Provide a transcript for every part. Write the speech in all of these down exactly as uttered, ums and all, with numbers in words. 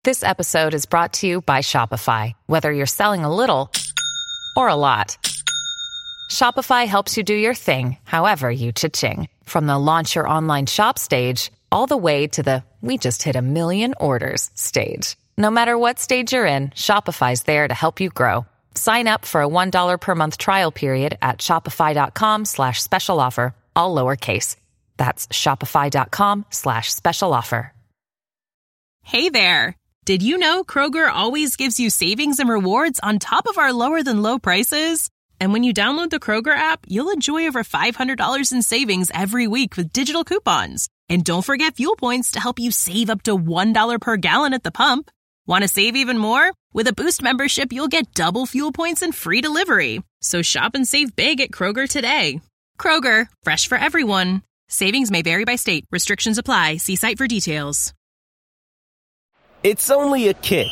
This episode is brought to you by Shopify. Whether you're selling a little or a lot, Shopify helps you do your thing, however you cha-ching. From the launch your online shop stage, all the way to the we just hit a million orders stage. No matter what stage you're in, Shopify's there to help you grow. Sign up for a one dollar per month trial period at shopify.com slash special offer, all lowercase. That's shopify.com slash special offer. Hey there. Did you know Kroger always gives you savings and rewards on top of our lower than low prices? And when you download the Kroger app, you'll enjoy over five hundred dollars in savings every week with digital coupons. And don't forget fuel points to help you save up to one dollar per gallon at the pump. Want to save even more? With a Boost membership, you'll get double fuel points and free delivery. So shop and save big at Kroger today. Kroger, fresh for everyone. Savings may vary by state. Restrictions apply. See site for details. It's only a kick,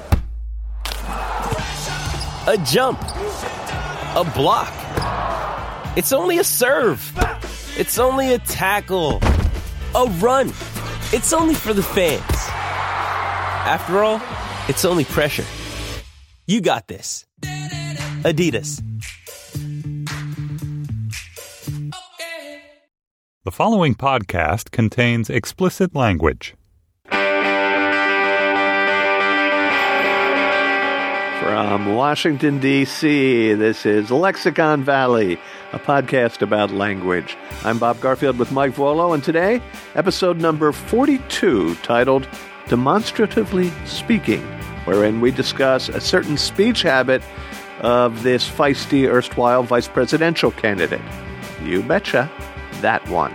a jump, a block. It's only a serve. It's only a tackle, a run. It's only for the fans. After all, it's only pressure. You got this. Adidas. The following podcast contains explicit language. From Washington, D C, this is Lexicon Valley, a podcast about language. I'm Bob Garfield with Mike Volo, and today, episode number forty-two, titled Demonstratively Speaking, wherein we discuss a certain speech habit of this feisty erstwhile vice presidential candidate. You betcha, that one.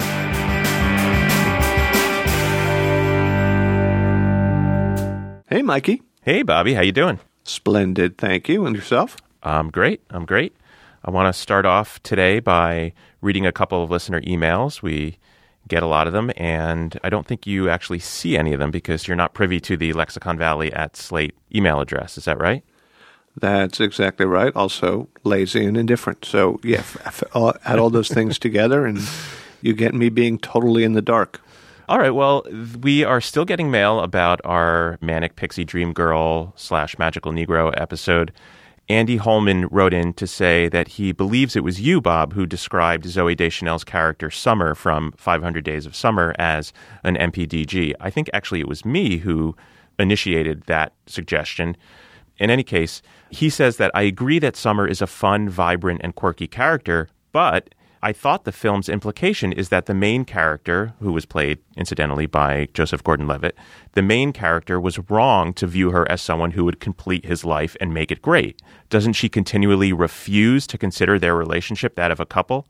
Hey, Mikey. Hey, Bobby. How you doing? Splendid, thank you. And yourself? I'm great. I'm great. I want to start off today by reading a couple of listener emails. We get a lot of them, and I don't think you actually see any of them because you're not privy to the Lexicon Valley at Slate email address. Is that right? That's exactly right. Also lazy and indifferent. So, yeah, f- f- add all those things together, and you get me being totally in the dark. All right. Well, we are still getting mail about our Manic Pixie Dream Girl slash Magical Negro episode. Andy Holman wrote in to say that he believes it was you, Bob, who described Zooey Deschanel's character Summer from five hundred Days of Summer as an M P D G. I think actually it was me who initiated that suggestion. In any case, he says that I agree that Summer is a fun, vibrant, and quirky character, but I thought the film's implication is that the main character, who was played, incidentally, by Joseph Gordon-Levitt, the main character was wrong to view her as someone who would complete his life and make it great. Doesn't she continually refuse to consider their relationship that of a couple?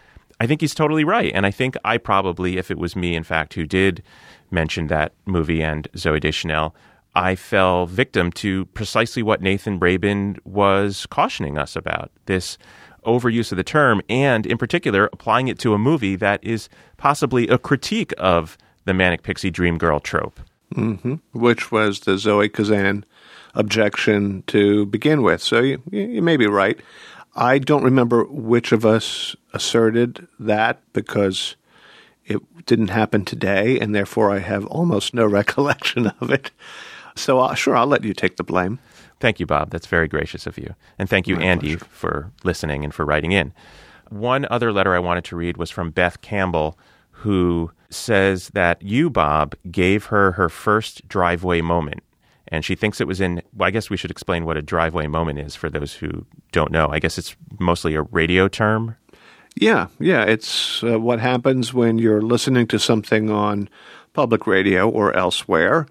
I think he's totally right. And I think I probably, if it was me, in fact, who did mention that movie and Zooey Deschanel, I fell victim to precisely what Nathan Rabin was cautioning us about, this overuse of the term, and in particular, applying it to a movie that is possibly a critique of the Manic Pixie Dream Girl trope. Mm-hmm. Which was the Zoe Kazan objection to begin with. So you, you may be right. I don't remember which of us asserted that because it didn't happen today, and therefore I have almost no recollection of it. So uh, sure, I'll let you take the blame. Thank you, Bob. That's very gracious of you. And thank you, My Andy, pleasure. for listening and for writing in. One other letter I wanted to read was from Beth Campbell, who says that you, Bob, gave her her first driveway moment. And she thinks it was in, well, I guess we should explain what a driveway moment is for those who don't know. I guess it's mostly a radio term. Yeah, yeah. It's uh, what happens when you're listening to something on public radio or elsewhere,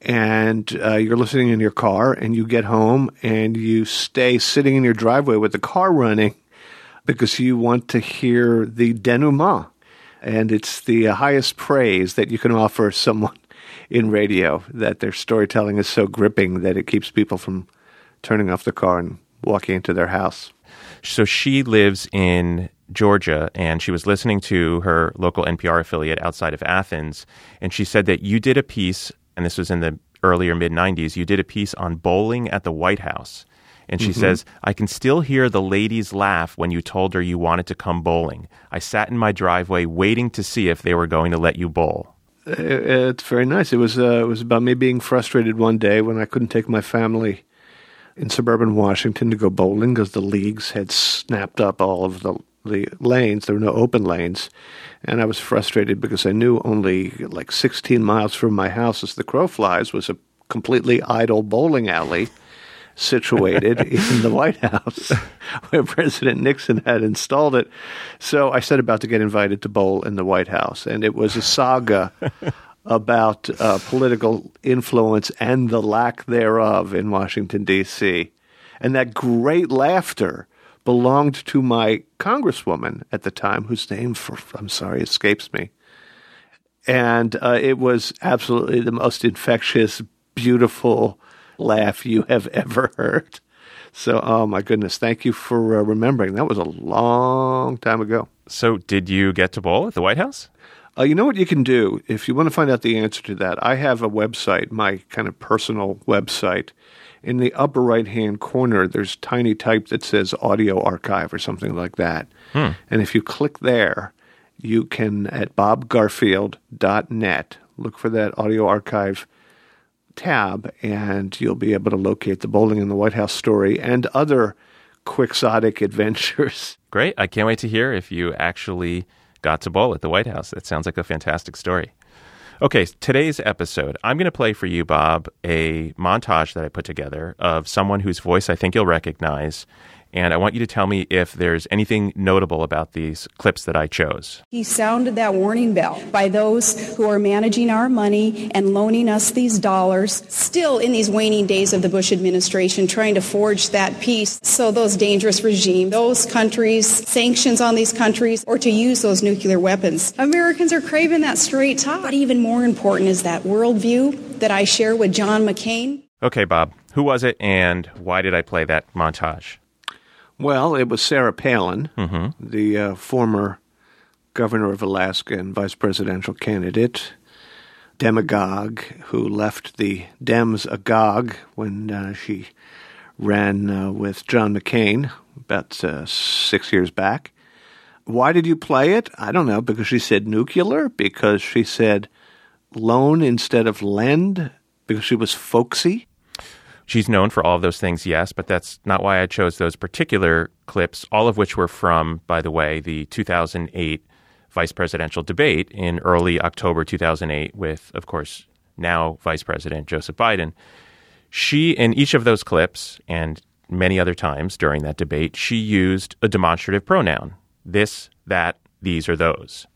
and uh, you're listening in your car, and you get home, and you stay sitting in your driveway with the car running because you want to hear the denouement. And it's the uh, highest praise that you can offer someone in radio, that their storytelling is so gripping that it keeps people from turning off the car and walking into their house. So she lives in Georgia, and she was listening to her local N P R affiliate outside of Athens, and she said that you did a piece, and this was in the earlier mid-nineties, you did a piece on bowling at the White House. And she mm-hmm. says, I can still hear the ladies laugh when you told her you wanted to come bowling. I sat in my driveway waiting to see if they were going to let you bowl. It's very nice. It was uh, it was about me being frustrated one day when I couldn't take my family in suburban Washington to go bowling because the leagues had snapped up all of the the lanes. There were no open lanes, and I was frustrated because I knew only like sixteen miles from my house, as the crow flies, was a completely idle bowling alley situated in the White House where President Nixon had installed it. So I set about to get invited to bowl in the White House, and it was a saga about uh, political influence and the lack thereof in Washington, D C And that great laughter belonged to my congresswoman at the time, whose name, for, I'm sorry, escapes me. And uh, it was absolutely the most infectious, beautiful laugh you have ever heard. So, oh my goodness, thank you for uh, remembering. That was a long time ago. So did you get to bowl at the White House? Uh, you know what you can do if you want to find out the answer to that? I have a website, my kind of personal website. In the upper right-hand corner, there's tiny type that says audio archive or something like that. Hmm. And if you click there, you can, at bob garfield dot net, look for that audio archive tab, and you'll be able to locate the Bowling in the White House story and other quixotic adventures. Great. I can't wait to hear if you actually got to bowl at the White House. That sounds like a fantastic story. Okay, today's episode, I'm going to play for you, Bob, a montage that I put together of someone whose voice I think you'll recognize. And I want you to tell me if there's anything notable about these clips that I chose. He sounded that warning bell by those who are managing our money and loaning us these dollars, still in these waning days of the Bush administration, trying to forge that peace. So those dangerous regimes, those countries, sanctions on these countries, or to use those nuclear weapons. Americans are craving that straight talk. But even more important is that worldview that I share with John McCain. Okay, Bob, who was it and why did I play that montage? Well, it was Sarah Palin, mm-hmm. the uh, former governor of Alaska and vice presidential candidate, demagogue, who left the Dems agog when uh, she ran uh, with John McCain about uh, six years back. Why did you play it? I don't know, because she said nuclear, because she said loan instead of lend, because she was folksy. She's known for all of those things, yes, but that's not why I chose those particular clips, all of which were from, by the way, the two thousand eight vice presidential debate in early October two thousand eight with, of course, now Vice President Joseph Biden. She, in each of those clips and many other times during that debate, she used a demonstrative pronoun. This, that, these, or those.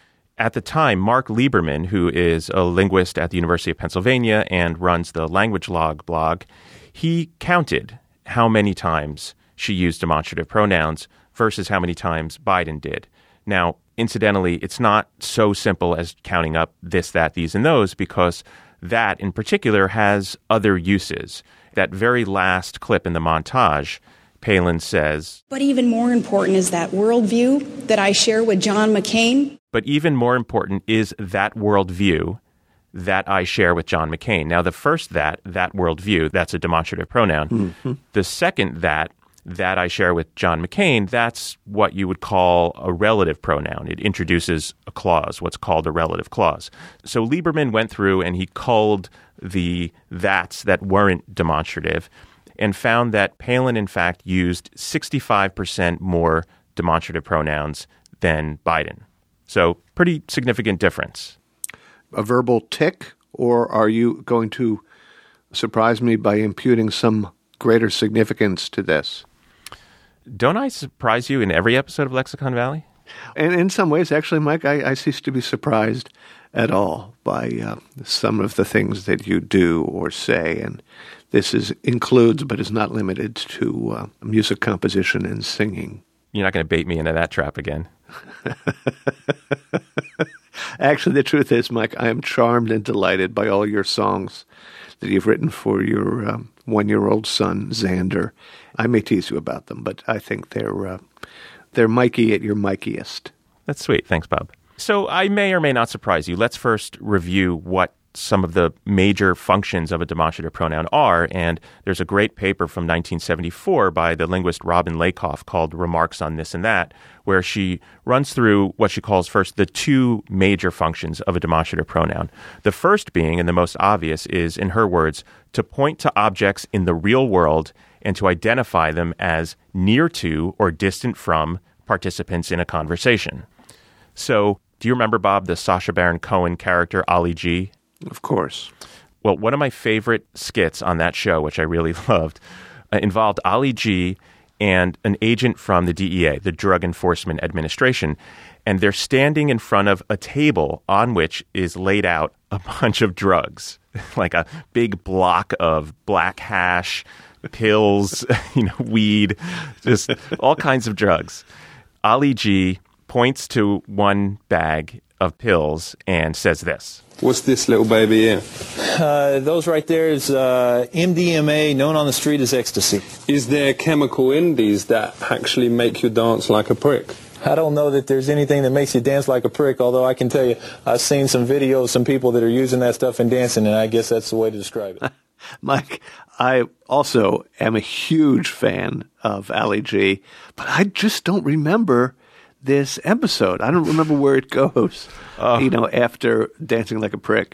At the time, Mark Lieberman, who is a linguist at the University of Pennsylvania and runs the Language Log blog, he counted how many times she used demonstrative pronouns versus how many times Biden did. Now, incidentally, it's not so simple as counting up this, that, these, and those, because that in particular has other uses. That very last clip in the montage, Palin says, but even more important is that worldview that I share with John McCain. But even more important is that worldview that I share with John McCain. Now, the first that, that worldview, that's a demonstrative pronoun. Mm-hmm. The second that, that I share with John McCain, that's what you would call a relative pronoun. It introduces a clause, what's called a relative clause. So Lieberman went through and he culled the that's that weren't demonstrative and found that Palin, in fact, used sixty-five percent more demonstrative pronouns than Biden. So pretty significant difference. A verbal tick, or are you going to surprise me by imputing some greater significance to this? Don't I surprise you in every episode of Lexicon Valley? And in some ways, actually, Mike, I, I cease to be surprised at all by uh, some of the things that you do or say. And this is includes, but is not limited to uh, music composition and singing. You're not going to bait me into that trap again. Actually, the truth is, Mike, I am charmed and delighted by all your songs that you've written for your um, one-year-old son, Xander. I may tease you about them, but I think they're uh, they're Mikey at your Mikiest. That's sweet. Thanks, Bob. So I may or may not surprise you. Let's first review what some of the major functions of a demonstrative pronoun are. And there's a great paper from nineteen seventy-four by the linguist Robin Lakoff called Remarks on This and That, where she runs through what she calls first the two major functions of a demonstrative pronoun. The first being, and the most obvious, is, in her words, to point to objects in the real world and to identify them as near to or distant from participants in a conversation. So, do you remember, Bob, the Sacha Baron Cohen character, Ali G? Of course. Well, one of my favorite skits on that show, which I really loved, uh, involved Ali G and an agent from the D E A, the Drug Enforcement Administration. And they're standing in front of a table on which is laid out a bunch of drugs, like a big block of black hash, pills, you know, weed, just all kinds of drugs. Ali G points to one bag of pills and says this. What's this little baby here? Uh, those right there is uh, M D M A, known on the street as ecstasy. Is there chemical in these that actually make you dance like a prick? I don't know that there's anything that makes you dance like a prick, although I can tell you I've seen some videos, some people that are using that stuff and dancing, and I guess that's the way to describe it. Mike, I also am a huge fan of Ali G, but I just don't remember this episode. I don't remember where it goes, uh, you know, after dancing like a prick.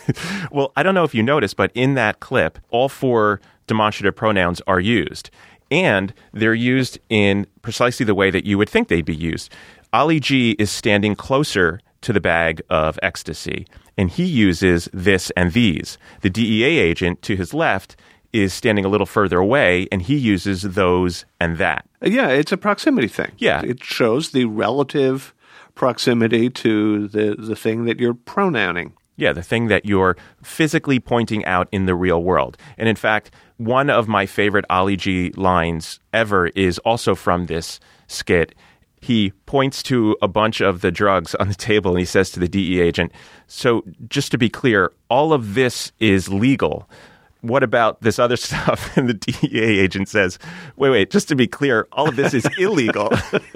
Well, I don't know if you noticed, but in that clip, all four demonstrative pronouns are used. And they're used in precisely the way that you would think they'd be used. Ali G is standing closer to the bag of ecstasy, and he uses this and these. The D E A agent to his left is standing a little further away, and he uses those and that. Yeah, it's a proximity thing. Yeah. It shows the relative proximity to the, the thing that you're pronouncing. Yeah, the thing that you're physically pointing out in the real world. And in fact, one of my favorite Ali G lines ever is also from this skit. He points to a bunch of the drugs on the table and he says to the D E A agent, so just to be clear, all of this is legal. What about this other stuff? And the D E A agent says, wait, wait, just to be clear, all of this is illegal.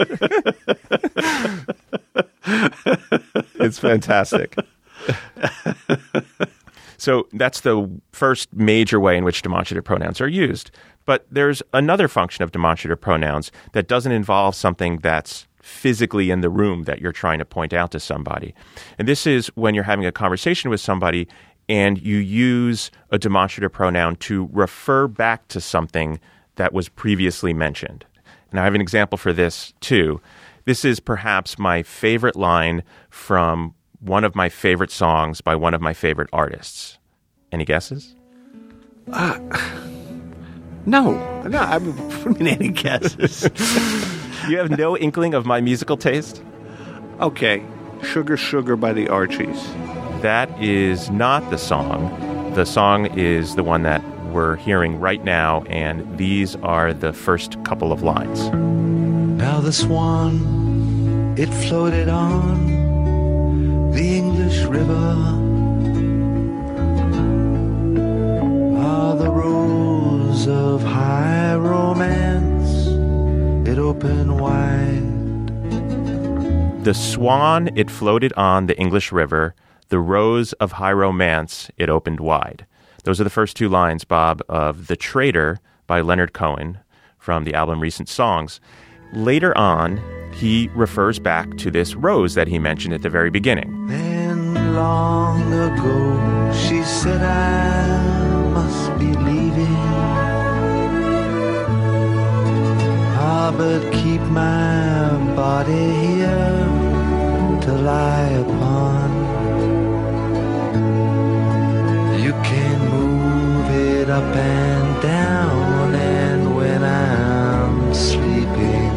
It's fantastic. So that's the first major way in which demonstrative pronouns are used. But there's another function of demonstrative pronouns that doesn't involve something that's physically in the room that you're trying to point out to somebody. And this is when you're having a conversation with somebody and you use a demonstrative pronoun to refer back to something that was previously mentioned. And I have an example for this too. This is perhaps my favorite line from one of my favorite songs by one of my favorite artists. Any guesses? Uh, no. No, I mean, any guesses? You have no inkling of my musical taste? Okay. Sugar, Sugar by the Archies. That is not the song. The song is the one that we're hearing right now, and these are the first couple of lines. Now the swan, it floated on the English River. Ah, the rose of high romance, it opened wide. The swan, it floated on the English River. The rose of high romance, it opened wide. Those are the first two lines, Bob, of The Traitor by Leonard Cohen from the album Recent Songs. Later on, he refers back to this rose that he mentioned at the very beginning. Then long ago she said I must be leaving. Ah, but keep my body here to lie upon. You can move it up and down, and when I'm sleeping,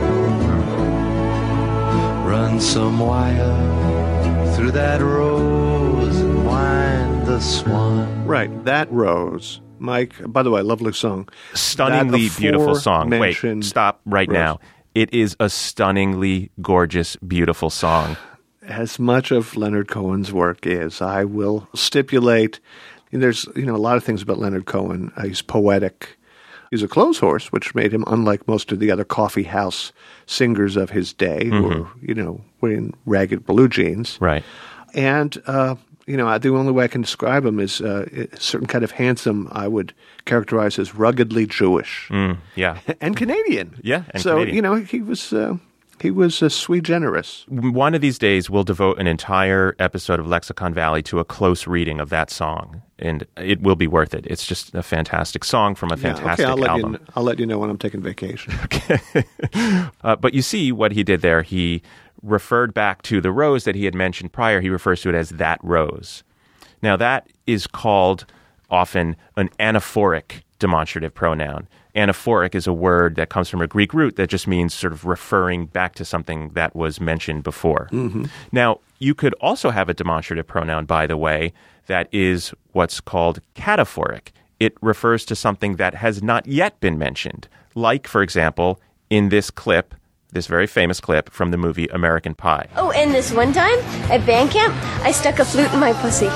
run some wire through that rose and wind the swan. Right, that rose. Mike, by the way, lovely song. Stunningly beautiful song. Wait, stop right rose. now. It is a stunningly gorgeous, beautiful song. As much of Leonard Cohen's work is, I will stipulate, and there's you know a lot of things about Leonard Cohen. Uh, he's poetic. He's a clothes horse, which made him unlike most of the other coffee house singers of his day, Mm-hmm. who were, you know, wearing ragged blue jeans. Right. And uh, you know, the only way I can describe him is uh, a certain kind of handsome I would characterize as ruggedly Jewish. Mm, yeah. And Canadian. Yeah, and so, Canadian. you know, he was... Uh, He was uh, sui generis. One of these days, we'll devote an entire episode of Lexicon Valley to a close reading of that song, and it will be worth it. It's just a fantastic song from a fantastic yeah, okay, I'll album. Let you, I'll let you know when I'm taking vacation. Okay. uh, but you see what he did there. He referred back to the rose that he had mentioned prior. He refers to it as that rose. Now, that is called often an anaphoric demonstrative pronoun. Anaphoric is a word that comes from a Greek root that just means sort of referring back to something that was mentioned before. Mm-hmm. Now, you could also have a demonstrative pronoun, by the way, that is what's called cataphoric. It refers to something that has not yet been mentioned. Like, for example, in this clip, this very famous clip from the movie American Pie. Oh, and this one time at band camp, I stuck a flute in my pussy.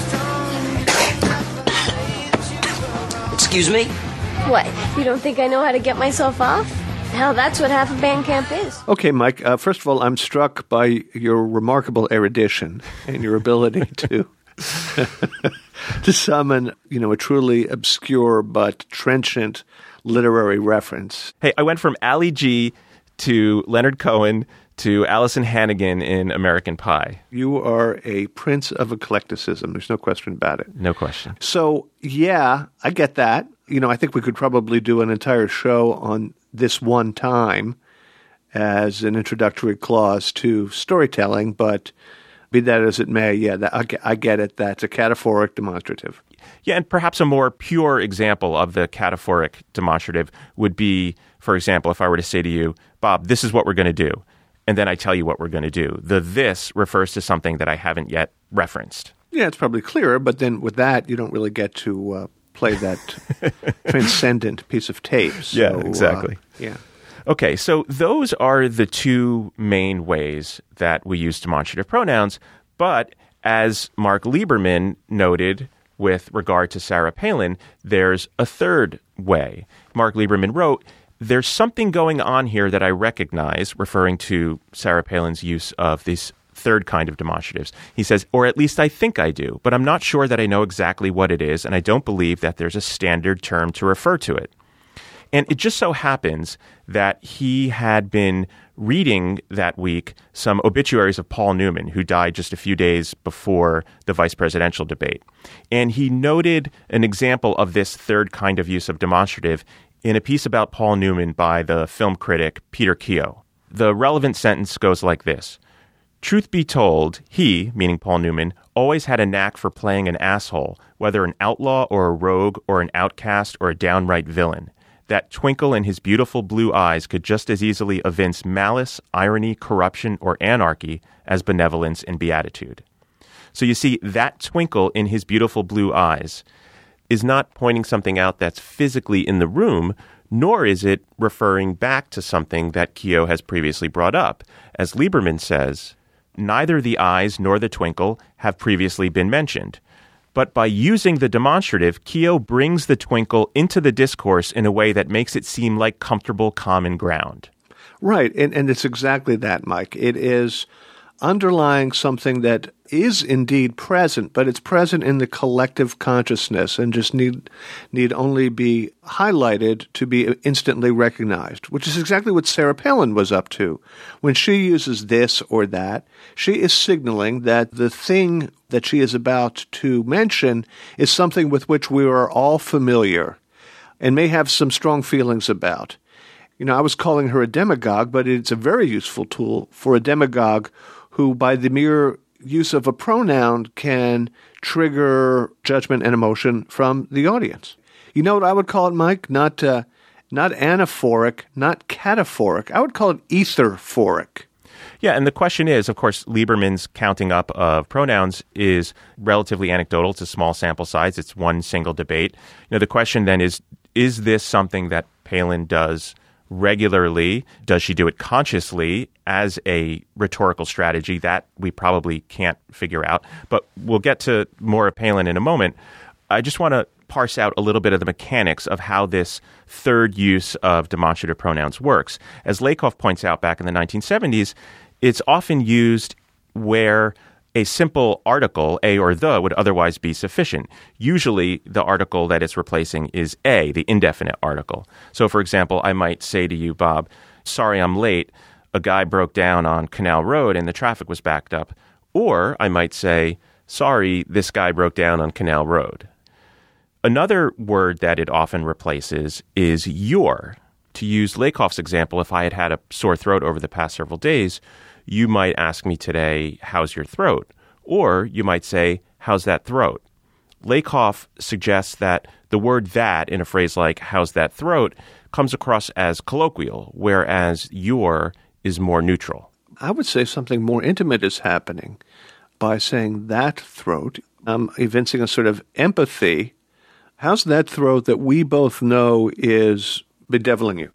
Excuse me? What? You don't think I know how to get myself off? Hell, that's what half of band camp is. Okay, Mike, uh, first of all, I'm struck by your remarkable erudition and your ability to to summon, you know, a truly obscure but trenchant literary reference. Hey, I went from Ali G to Leonard Cohen to Allison Hannigan in American Pie. You are a prince of eclecticism. There's no question about it. No question. So, yeah, I get that. You know, I think we could probably do an entire show on this one time as an introductory clause to storytelling, but be that as it may, yeah, that, I, I get it. That's a cataphoric demonstrative. Yeah, and perhaps a more pure example of the cataphoric demonstrative would be, for example, if I were to say to you, Bob, this is what we're going to do, and then I tell you what we're going to do. The this refers to something that I haven't yet referenced. Yeah, it's probably clearer, but then with that, you don't really get to uh, play that transcendent piece of tape. So, yeah, exactly. Uh, yeah. Okay, so those are the two main ways that we use demonstrative pronouns, but as Mark Lieberman noted with regard to Sarah Palin, there's a third way. Mark Lieberman wrote, there's something going on here that I recognize, referring to Sarah Palin's use of this third kind of demonstratives. He says, or at least I think I do, but I'm not sure that I know exactly what it is, and I don't believe that there's a standard term to refer to it. And it just so happens that he had been reading that week some obituaries of Paul Newman, who died just a few days before the vice presidential debate. And he noted an example of this third kind of use of demonstrative in a piece about Paul Newman by the film critic Peter Keogh. The relevant sentence goes like this. Truth be told, he, meaning Paul Newman, always had a knack for playing an asshole, whether an outlaw or a rogue or an outcast or a downright villain. That twinkle in his beautiful blue eyes could just as easily evince malice, irony, corruption, or anarchy as benevolence and beatitude. So you see, that twinkle in his beautiful blue eyes is not pointing something out that's physically in the room, nor is it referring back to something that Keogh has previously brought up. As Lieberman says, neither the eyes nor the twinkle have previously been mentioned. But by using the demonstrative, Keogh brings the twinkle into the discourse in a way that makes it seem like comfortable common ground. Right, and, and it's exactly that, Mike. It is underlying something that is indeed present, but it's present in the collective consciousness and just need need only be highlighted to be instantly recognized, which is exactly what Sarah Palin was up to. When she uses this or that, she is signaling that the thing that she is about to mention is something with which we are all familiar and may have some strong feelings about. You know, I was calling her a demagogue, but it's a very useful tool for a demagogue who, by the mere use of a pronoun, can trigger judgment and emotion from the audience. You know what I would call it, Mike? Not uh, not anaphoric, not cataphoric. I would call it etherphoric. Yeah, and the question is, of course, Lieberman's counting up of pronouns is relatively anecdotal. It's a small sample size. It's one single debate. You know, the question then is, is this something that Palin does regularly? Does she do it consciously as a rhetorical strategy? That we probably can't figure out. But we'll get to more of Palin in a moment. I just want to parse out a little bit of the mechanics of how this third use of demonstrative pronouns works. As Lakoff points out back in the nineteen seventies, it's often used where a simple article, a or the, would otherwise be sufficient. Usually, the article that it's replacing is a, the indefinite article. So, for example, I might say to you, Bob, sorry I'm late. A guy broke down on Canal Road and the traffic was backed up. Or I might say, sorry, this guy broke down on Canal Road. Another word that it often replaces is your. To use Lakoff's example, if I had had a sore throat over the past several days, you might ask me today, how's your throat? Or you might say, how's that throat? Lakoff suggests that the word that in a phrase like, how's that throat, comes across as colloquial, whereas your is more neutral. I would say something more intimate is happening by saying that throat. I'm evincing a sort of empathy. How's that throat that we both know is bedeviling you?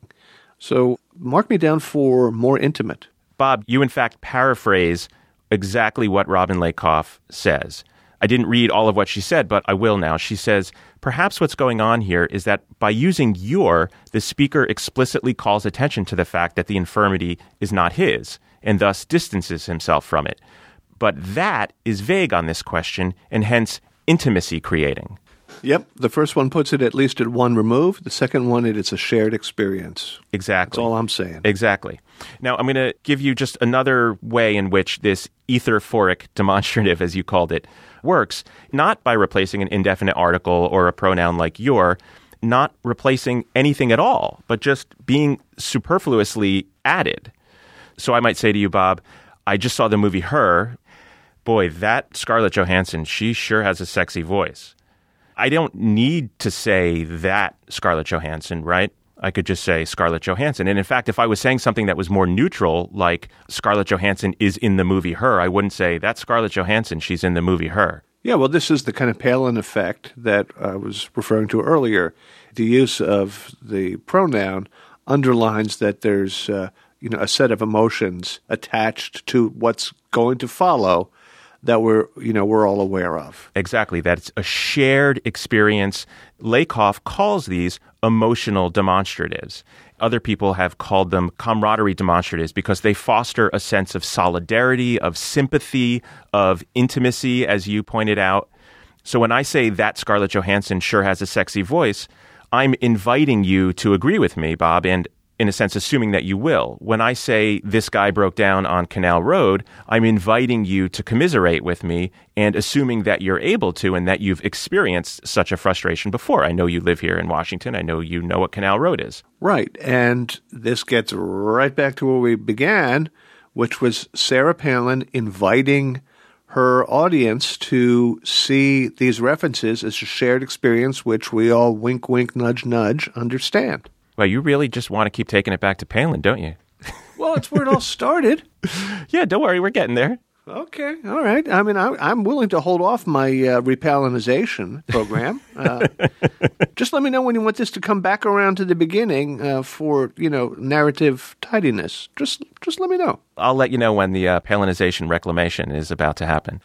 So mark me down for more intimate. Bob, you in fact paraphrase exactly what Robin Lakoff says. I didn't read all of what she said, but I will now. She says, perhaps what's going on here is that by using your, the speaker explicitly calls attention to the fact that the infirmity is not his, and thus distances himself from it. But that is vague on this question, and hence intimacy creating. Yep. The first one puts it at least at one remove. The second one, it's a shared experience. Exactly. That's all I'm saying. Exactly. Now, I'm going to give you just another way in which this etherphoric demonstrative, as you called it, works, not by replacing an indefinite article or a pronoun like your, not replacing anything at all, but just being superfluously added. So I might say to you, Bob, I just saw the movie Her. Boy, that Scarlett Johansson, she sure has a sexy voice. I don't need to say that Scarlett Johansson, right? I could just say Scarlett Johansson. And in fact, if I was saying something that was more neutral, like Scarlett Johansson is in the movie Her, I wouldn't say that's Scarlett Johansson, she's in the movie Her. Yeah, well, this is the kind of Palin effect that I was referring to earlier. The use of the pronoun underlines that there's uh, you know, a set of emotions attached to what's going to follow that we're, you know, we're all aware of. Exactly. That's a shared experience. Lakoff calls these emotional demonstratives. Other people have called them camaraderie demonstratives because they foster a sense of solidarity, of sympathy, of intimacy, as you pointed out. So when I say that Scarlett Johansson sure has a sexy voice, I'm inviting you to agree with me, Bob, and in a sense, assuming that you will. When I say this guy broke down on Canal Road, I'm inviting you to commiserate with me and assuming that you're able to and that you've experienced such a frustration before. I know you live here in Washington. I know you know what Canal Road is. Right. And this gets right back to where we began, which was Sarah Palin inviting her audience to see these references as a shared experience, which we all wink, wink, nudge, nudge understand. Well, you really just want to keep taking it back to Palin, don't you? Well, it's where it all started. Yeah, don't worry. We're getting there. Okay. All right. I mean, I, I'm willing to hold off my uh, repalinization program. Uh, just let me know when you want this to come back around to the beginning uh, for, you know, narrative tidiness. Just just let me know. I'll let you know when the uh, Palinization reclamation is about to happen.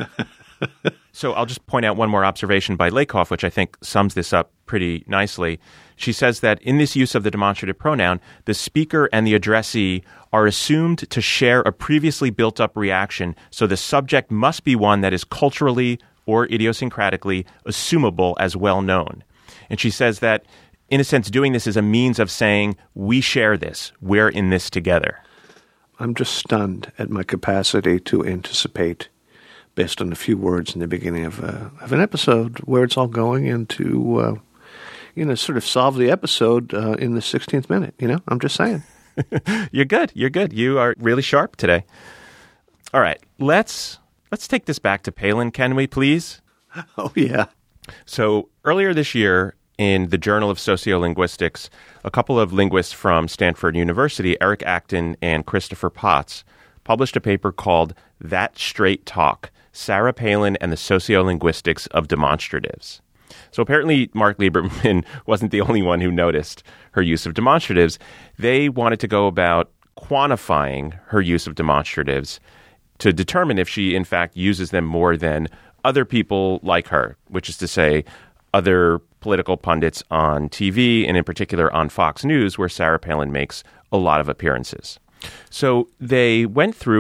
So I'll just point out one more observation by Lakoff, which I think sums this up pretty nicely. She says that in this use of the demonstrative pronoun, the speaker and the addressee are assumed to share a previously built-up reaction, so the subject must be one that is culturally or idiosyncratically assumable as well-known. And she says that, in a sense, doing this is a means of saying, we share this, we're in this together. I'm just stunned at my capacity to anticipate based on a few words in the beginning of, uh, of an episode where it's all going and to, uh, you know, sort of solve the episode uh, in the sixteenth minute, you know? I'm just saying. You're good. You're good. You are really sharp today. All right. Let's let's take this back to Palin, can we, please? Oh, yeah. So earlier this year in the Journal of Sociolinguistics, a couple of linguists from Stanford University, Eric Acton and Christopher Potts, published a paper called That Straight Talk, Sarah Palin and the Sociolinguistics of Demonstratives. So apparently Mark Lieberman wasn't the only one who noticed her use of demonstratives. They wanted to go about quantifying her use of demonstratives to determine if she, in fact, uses them more than other people like her, which is to say, other political pundits on T V, and in particular on Fox News, where Sarah Palin makes a lot of appearances. So they went through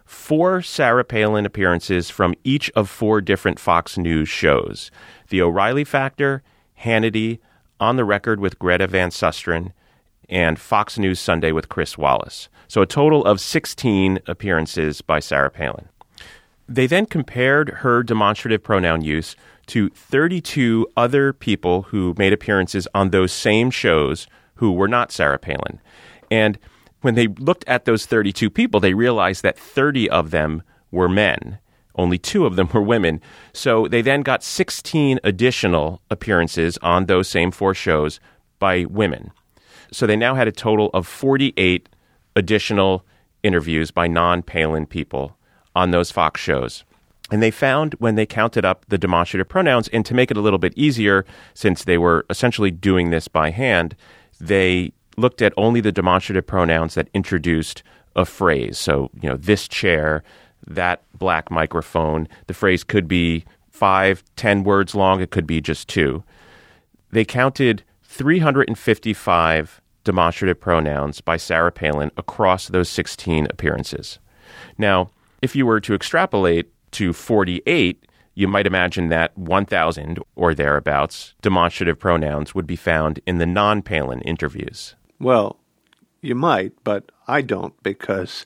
four Sarah Palin appearances from each of four different Fox News shows: The O'Reilly Factor, Hannity, On the Record with Greta Van Susteren, and Fox News Sunday with Chris Wallace. So a total of sixteen appearances by Sarah Palin. They then compared her demonstrative pronoun use to thirty-two other people who made appearances on those same shows who were not Sarah Palin. And when they looked at those thirty-two people, they realized that thirty of them were men. Only two of them were women. So they then got sixteen additional appearances on those same four shows by women. So they now had a total of forty-eight additional interviews by non-Palin people on those Fox shows. And they found, when they counted up the demonstrative pronouns, and to make it a little bit easier, since they were essentially doing this by hand, they looked at only the demonstrative pronouns that introduced a phrase. So, you know, this chair, that black microphone. The phrase could be five, ten words long. It could be just two. They counted three hundred fifty-five demonstrative pronouns by Sarah Palin across those sixteen appearances. Now, if you were to extrapolate to forty-eight, you might imagine that one thousand or thereabouts demonstrative pronouns would be found in the non-Palin interviews. Well, you might, but I don't, because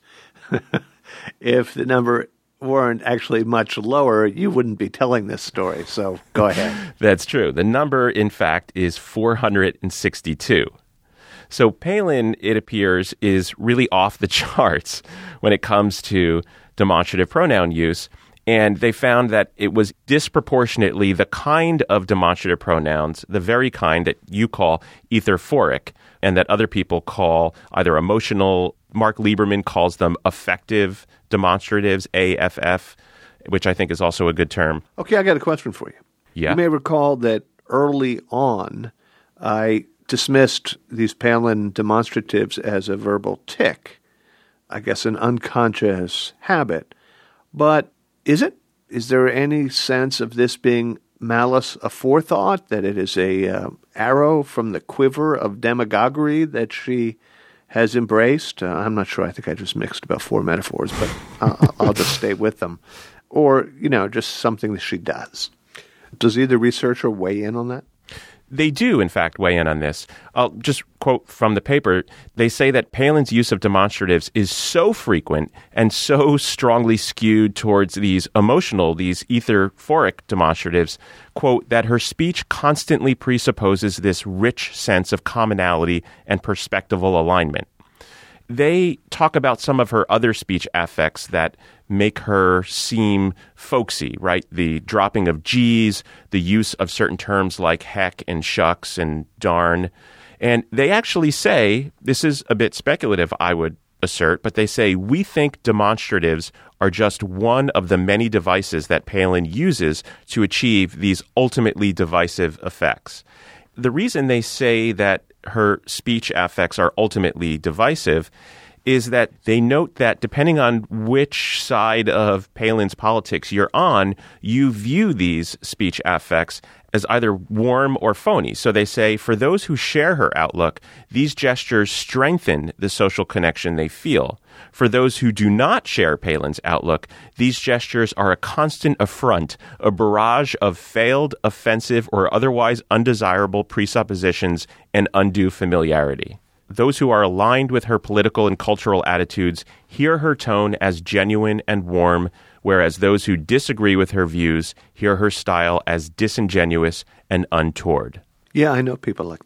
if the number weren't actually much lower, you wouldn't be telling this story. So go ahead. That's true. The number, in fact, is four hundred sixty-two. So Palin, it appears, is really off the charts when it comes to demonstrative pronoun use. And they found that it was disproportionately the kind of demonstrative pronouns, the very kind that you call etherphoric, and that other people call either emotional. Mark Lieberman calls them affective demonstratives, A F F, which I think is also a good term. Okay, I got a question for you. Yeah. You may recall that early on, I dismissed these Palin demonstratives as a verbal tic, I guess an unconscious habit. But is it? Is there any sense of this being malice aforethought, that it is a uh, arrow from the quiver of demagoguery that she has embraced? Uh, I'm not sure. I think I just mixed about four metaphors, but I'll, I'll just stay with them. Or, you know, just something that she does. Does either researcher weigh in on that? They do, in fact, weigh in on this. I'll just quote from the paper. They say that Palin's use of demonstratives is so frequent and so strongly skewed towards these emotional, these etherphoric demonstratives, quote, that her speech constantly presupposes this rich sense of commonality and perspectival alignment. They talk about some of her other speech affects that make her seem folksy, right? The dropping of G's, the use of certain terms like heck and shucks and darn. And they actually say, this is a bit speculative, I would assert, but they say, we think demonstratives are just one of the many devices that Palin uses to achieve these ultimately divisive effects. The reason they say that her speech affects are ultimately divisive is that they note that depending on which side of Palin's politics you're on, you view these speech affects as either warm or phony. So they say, for those who share her outlook, these gestures strengthen the social connection they feel. For those who do not share Palin's outlook, these gestures are a constant affront, a barrage of failed, offensive, or otherwise undesirable presuppositions and undue familiarity. Those who are aligned with her political and cultural attitudes hear her tone as genuine and warm, whereas those who disagree with her views hear her style as disingenuous and untoward. Yeah, I know people like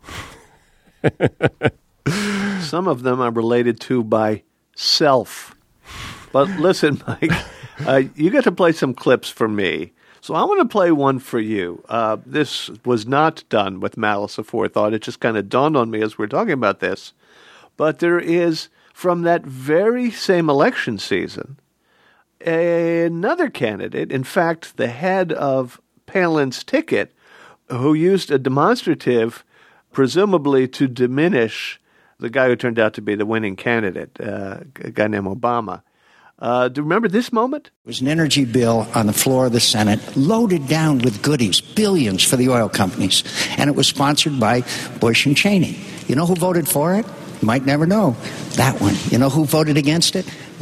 that. Some of them I'm related to by self. But listen, Mike, uh, you got to play some clips for me. So I want to play one for you. Uh, this was not done with malice aforethought. It just kind of dawned on me as we're talking about this. But there is, from that very same election season, another candidate, in fact, the head of Palin's ticket, who used a demonstrative, presumably to diminish the guy who turned out to be the winning candidate, uh, a guy named Obama. Uh, do you remember this moment? It was an energy bill on the floor of the Senate, loaded down with goodies, billions for the oil companies. And it was sponsored by Bush and Cheney. You know who voted for it? You might never know. That one. You know who voted against it? Me.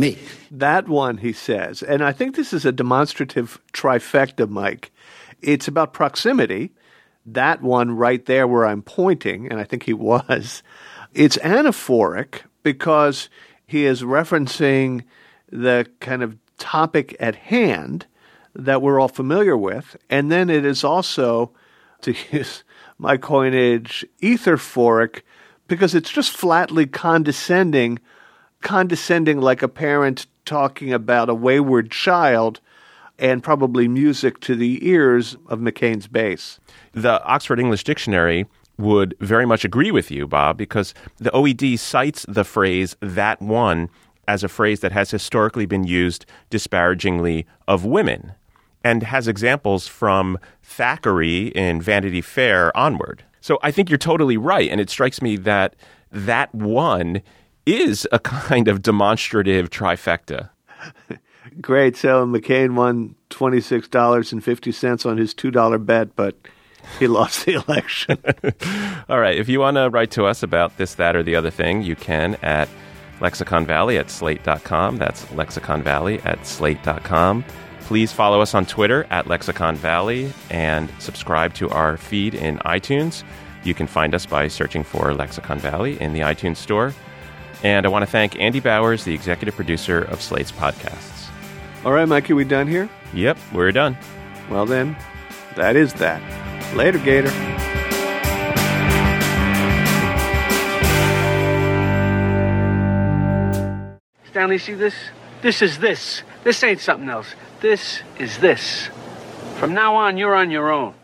That one, he says. And I think this is a demonstrative trifecta, Mike. It's about proximity. That one right there where I'm pointing, and I think he was, it's anaphoric because he is referencing the kind of topic at hand that we're all familiar with. And then it is also, to use my coinage, etherphoric, because it's just flatly condescending, condescending like a parent talking about a wayward child, and probably music to the ears of McCain's base. The Oxford English Dictionary would very much agree with you, Bob, because the O E D cites the phrase "that one" as a phrase that has historically been used disparagingly of women, and has examples from Thackeray in Vanity Fair onward. So I think you're totally right, and it strikes me that that one is a kind of demonstrative trifecta. Great. So McCain won twenty-six dollars and fifty cents on his two dollar bet, but he lost the election. All right. If you want to write to us about this, that, or the other thing, you can at Lexicon Valley at slate dot com. That's Lexicon Valley at slate dot com. Please follow us on Twitter at Lexicon Valley and subscribe to our feed in iTunes. You can find us by searching for Lexicon Valley in the iTunes store. And I want to thank Andy Bowers, the executive producer of Slate's podcasts. All right, Mikey, we done here? Yep, we're done. Well then, that is that. Later, Gator. Stanley, see this? This is this. This ain't something else. This is this. From now on, you're on your own.